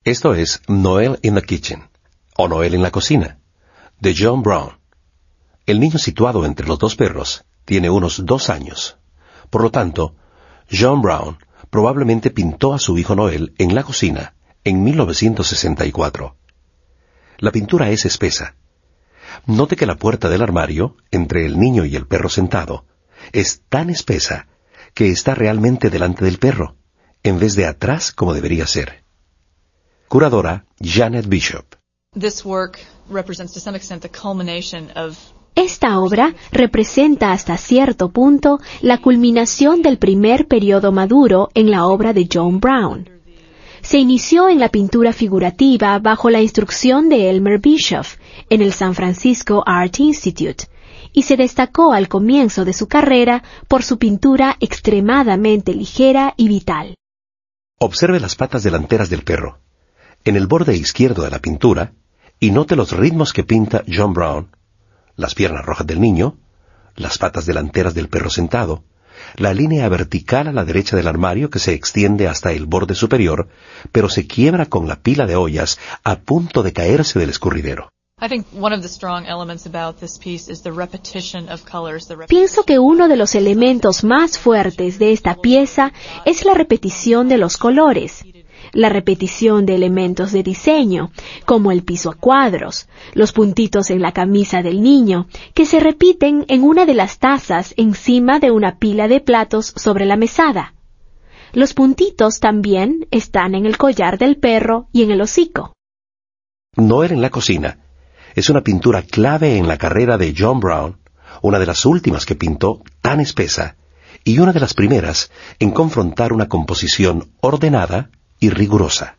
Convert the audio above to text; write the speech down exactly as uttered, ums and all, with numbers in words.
Esto es Noel in the Kitchen, o Noel en la cocina, de John Brown. El niño situado entre los dos perros tiene unos dos años. Por lo tanto, John Brown probablemente pintó a su hijo Noel en la cocina en mil novecientos sesenta y cuatro. La pintura es espesa. Note que la puerta del armario, entre el niño y el perro sentado, es tan espesa que está realmente delante del perro, en vez de atrás como debería ser. Curadora Janet Bishop. This work represents to some extent the culmination of Esta obra representa hasta cierto punto la culminación del primer periodo maduro en la obra de John Brown. Se inició en la pintura figurativa bajo la instrucción de Elmer Bishop en el San Francisco Art Institute y se destacó al comienzo de su carrera por su pintura extremadamente ligera y vital. Observe las patas delanteras del perro, en el borde izquierdo de la pintura, y note los ritmos que pinta John Brown: las piernas rojas del niño, las patas delanteras del perro sentado, la línea vertical a la derecha del armario que se extiende hasta el borde superior, pero se quiebra con la pila de ollas a punto de caerse del escurridero. Pienso que uno de los elementos más fuertes de esta pieza es la repetición de los colores. La repetición de elementos de diseño, como el piso a cuadros, los puntitos en la camisa del niño, que se repiten en una de las tazas encima de una pila de platos sobre la mesada. Los puntitos también están en el collar del perro y en el hocico. Noel en la cocina es una pintura clave en la carrera de John Brown, una de las últimas que pintó tan espesa, y una de las primeras en confrontar una composición ordenada y rigurosa.